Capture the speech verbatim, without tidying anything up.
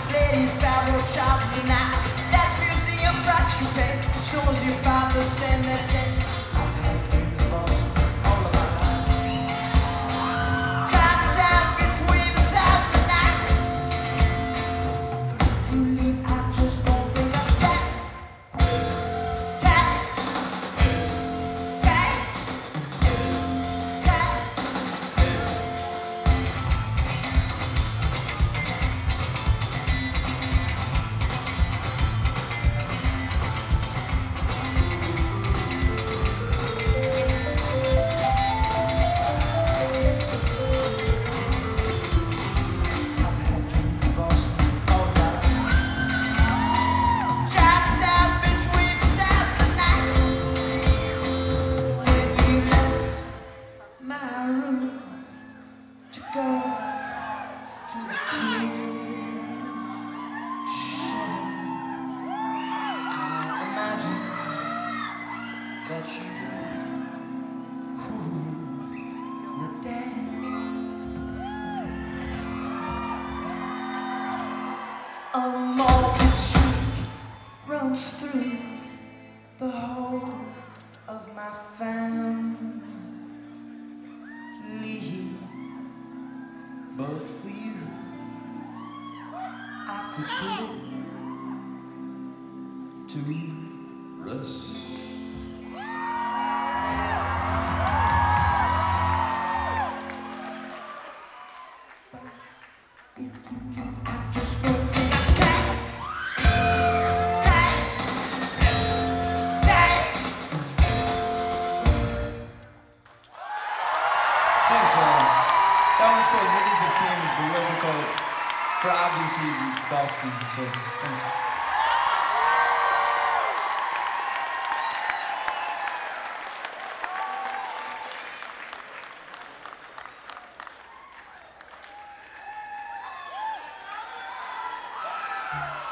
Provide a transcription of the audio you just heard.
Ladies, Pablo, Charles the Night. That's museum price you pay. Stones your father stand that day. I've had dreams of us all of my life. Trying to sound between the sides of the night. But if you leave, I just don't think I'm dead. Dead. Dead. Dead. That you ooh, were dead. A morbid streak runs through the whole of my family. But for you, I could put it to rest. Thanks, uh, that one's called Lilies of Cambridge, but we also call it, for obvious reasons, Boston, so thanks. Thank you.